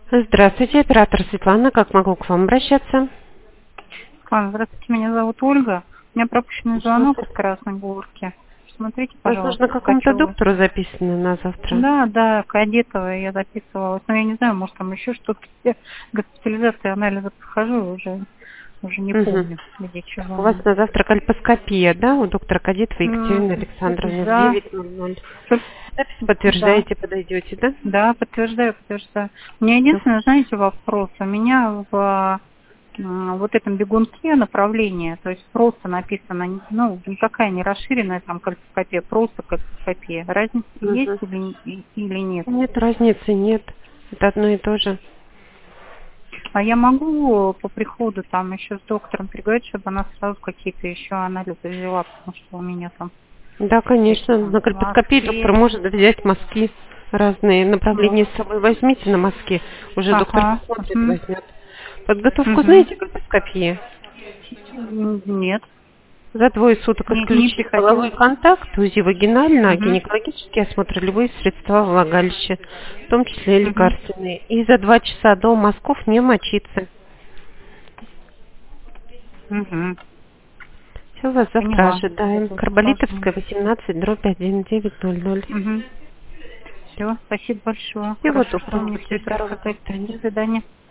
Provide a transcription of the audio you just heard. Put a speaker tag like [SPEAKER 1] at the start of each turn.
[SPEAKER 1] Здравствуйте, оператор Светлана. Как могу к вам обращаться?
[SPEAKER 2] Здравствуйте, меня зовут Ольга. У меня пропущенный звонок из Красной Горки. Смотрите,
[SPEAKER 1] Возможно,
[SPEAKER 2] пожалуйста,
[SPEAKER 1] к какому-то
[SPEAKER 2] Ткачева.
[SPEAKER 1] доктору записано на завтра.
[SPEAKER 2] Да, Кадетова я записывалась. Но я не знаю, может там еще что-то. Я госпитализации, анализы прохожу, уже не
[SPEAKER 1] Мгм.
[SPEAKER 2] помню, где
[SPEAKER 1] У
[SPEAKER 2] чего.
[SPEAKER 1] вас на завтра кальпоскопия, да? У доктора Кадетовой
[SPEAKER 2] М,
[SPEAKER 1] Екатерины Александровны в
[SPEAKER 2] Да,
[SPEAKER 1] 9:00.
[SPEAKER 2] только-
[SPEAKER 1] Запись
[SPEAKER 2] да,
[SPEAKER 1] подтверждаете, подойдете, да?
[SPEAKER 2] да, подтверждаю. У меня
[SPEAKER 1] Всё.
[SPEAKER 2] единственное, знаете, вопрос. У меня в вот этом бегунке направление, то есть просто написано, ну, никакая не расширенная там кальцископия, просто кальцископия. Разница есть
[SPEAKER 1] Мгм.
[SPEAKER 2] или нет?
[SPEAKER 1] Нет, разницы нет. Это одно и то же.
[SPEAKER 2] А я могу по приходу там еще с доктором переговорить, чтобы она сразу какие-то еще анализы взяла, потому что у меня там
[SPEAKER 1] Да,
[SPEAKER 2] всякие
[SPEAKER 1] конечно.
[SPEAKER 2] там
[SPEAKER 1] На кальпоскопии доктор
[SPEAKER 2] мазки.
[SPEAKER 1] может взять мазки разные.
[SPEAKER 2] Вот.
[SPEAKER 1] Направления с собой возьмите на мазки. Уже доктор
[SPEAKER 2] Ага.
[SPEAKER 1] посмотрит, возьмет. Подготовку
[SPEAKER 2] Мгм.
[SPEAKER 1] знаете кальпоскопии?
[SPEAKER 2] Нет,
[SPEAKER 1] За двое суток
[SPEAKER 2] не
[SPEAKER 1] исключить половой
[SPEAKER 2] приходилось.
[SPEAKER 1] контакт, УЗИ вагинально,
[SPEAKER 2] Мгм.
[SPEAKER 1] гинекологический осмотр, любые средства влагалища, в том числе и
[SPEAKER 2] Мгм.
[SPEAKER 1] лекарственные. И за 2 часа до мазков не мочиться.
[SPEAKER 2] Мгм.
[SPEAKER 1] Все, вас завтра
[SPEAKER 2] Поняла.
[SPEAKER 1] ожидаем.
[SPEAKER 2] Сложно.
[SPEAKER 1] Карболитовская, 18/1990.
[SPEAKER 2] Мгм. Все, спасибо большое.
[SPEAKER 1] Всего
[SPEAKER 2] Хорошо, что вы
[SPEAKER 1] доброго,
[SPEAKER 2] мне все
[SPEAKER 1] будьте
[SPEAKER 2] это
[SPEAKER 1] здоровы, до
[SPEAKER 2] рассказали. До
[SPEAKER 1] свидания.
[SPEAKER 2] свидания.